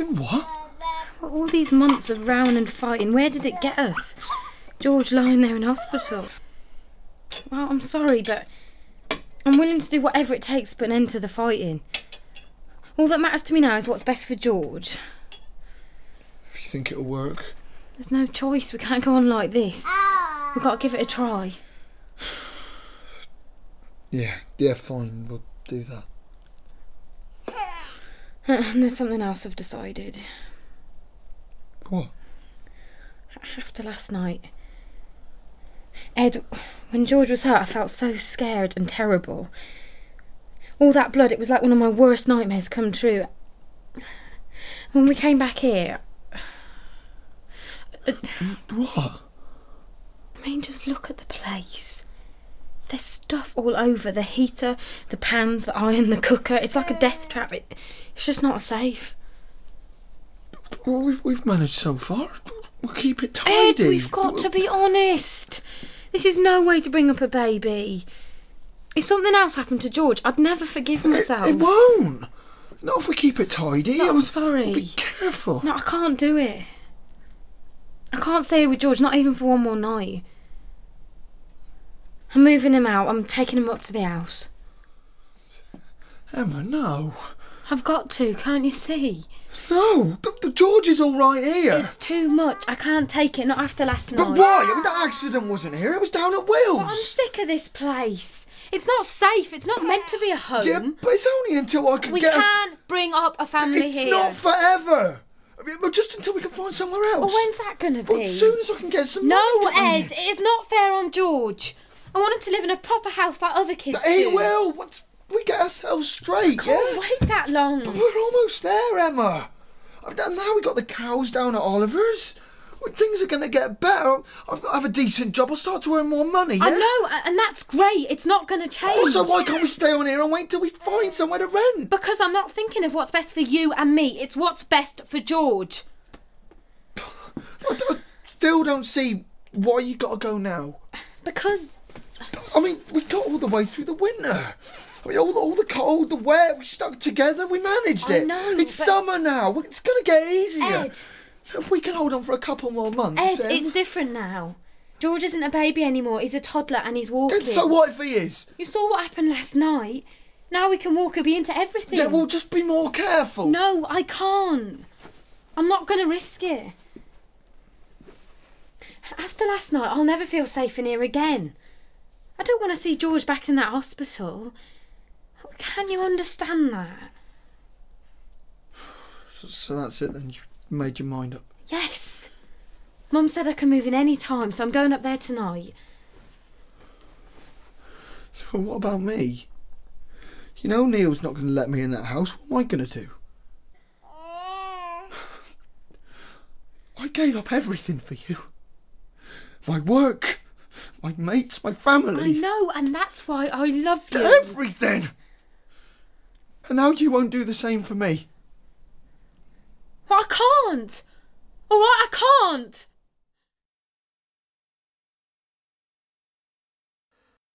Doing what? All these months of rowing and fighting, where did it get us? George lying there in hospital. Well, I'm sorry, but I'm willing to do whatever it takes to put an end to the fighting. All that matters to me now is what's best for George. If you think it'll work. There's no choice. We can't go on like this. We've got to give it a try. Yeah, fine. We'll do that. And there's something else I've decided. What? After last night, Ed, when George was hurt, I felt so scared and terrible. All that blood, it was like one of my worst nightmares come true. When we came back here... What? I mean, just look at the place. There's stuff all over. The heater, the pans, the iron, the cooker. It's like a death trap. It's just not safe. Well, we've managed so far. We'll keep it tidy. Ed, we've got to be honest. This is no way to bring up a baby. If something else happened to George, I'd never forgive myself. It won't. Not if we keep it tidy. No, I'm sorry. We'll be careful. No, I can't do it. I can't stay here with George, not even for one more night. I'm moving him out. I'm taking him up to the house. Emma, no. I've got to, can't you see? No, the George is all right here. It's too much. I can't take it, not after last night. But why? I mean, that accident wasn't here. It was down at Will's. But I'm sick of this place. It's not safe. It's not meant to be a home. Yeah, but it's only until I can We get can't bring up a family It's here. not forever. I mean, well, just until we can find somewhere else. Well, when's that going to be? Well, as soon as I can get some No, money. Ed, it's not fair on George. I want him to live in a proper house like other kids He do. will. Once we get ourselves straight, Can't wait that long. But we're almost there, Emma. And now we got the cows down at Oliver's. Well, things are going to get better. I've got to have a decent job. I'll start to earn more money, yeah? I know, and that's great. It's not going to change. Well, so why can't we stay on here and wait till we find somewhere to rent? Because I'm not thinking of what's best for you and me. It's what's best for George. I still don't see why you got to go now. Because... I mean, we got all the way through the winter. I mean, all the cold, the wet, we stuck together, we managed it. I know, It's but- summer now. It's going to get easier. Ed. If we can hold on for a couple more months. Ed, it's different now. George isn't a baby anymore. He's a toddler and he's walking. So what if he is? You saw what happened last night. Now we can walk. He'll be into everything. Yeah, well, just be more careful. No, I can't. I'm not going to risk it. After last night, I'll never feel safe in here again. I don't want to see George back in that hospital. Can you understand that? So that's it then? You've made your mind up? Yes. Mum said I can move in any time, so I'm going up there tonight. So what about me? You know Neil's not going to let me in that house. What am I going to do? I gave up everything for you. My work, my mates, my family. I know, and that's why I love you. Everything! And now you won't do the same for me. Well, I can't. All right, I can't.